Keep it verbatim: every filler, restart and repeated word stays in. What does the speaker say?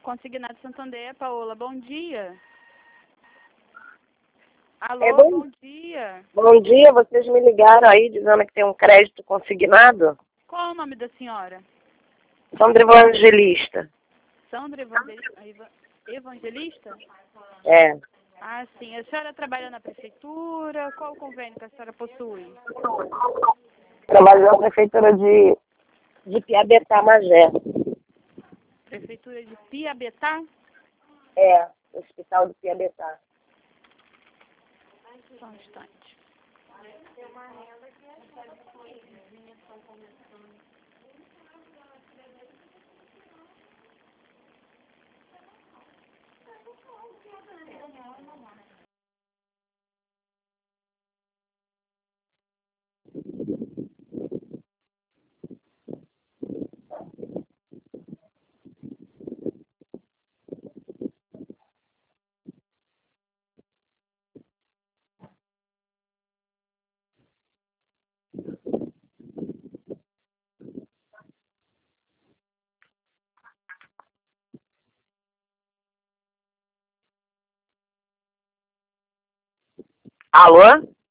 Consignado Santander, Paola, bom dia. Alô, É bom... bom dia. Bom dia, vocês me ligaram aí dizendo que tem um crédito consignado? Qual o nome da senhora? Sandra Evangelista. Sandra Evangel- Eva- Evangelista? É. Ah, sim. A senhora trabalha na prefeitura? Qual o convênio que a senhora possui? Trabalho na prefeitura de, de Piabetá, Magé. Prefeitura de Piabetá? É, Hospital de Piabetá. Só um instante. Alô?